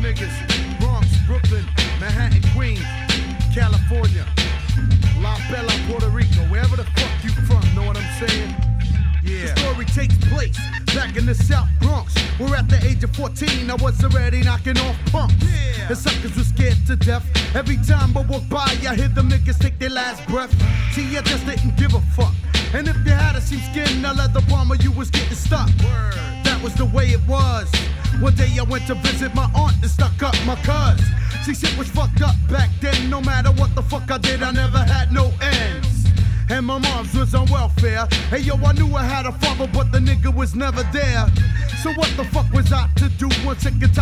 niggas. Bronx, Brooklyn, Manhattan, Queens, California, La Bella, Puerto Rico, wherever the fuck you from, know what I'm saying? Yeah. The story takes place back in the South Bronx, where at the age of 14 I was already knocking off punks. Yeah. The suckers were scared to death. Every time I walk by, I hear them niggas take their last breath. See, I just didn't give a fuck. And if you had a sheepskin, a leather bomber, you was getting stuck. Word. That was the way it was. One day I went to visit my aunt and stuck up my cuz. See, shit was fucked up back then. No matter what the fuck I did, I never had no ends. And my mom's was on welfare. Hey yo, I knew I had a father, but the nigga was never there. So what the fuck was I to do? One sick and tired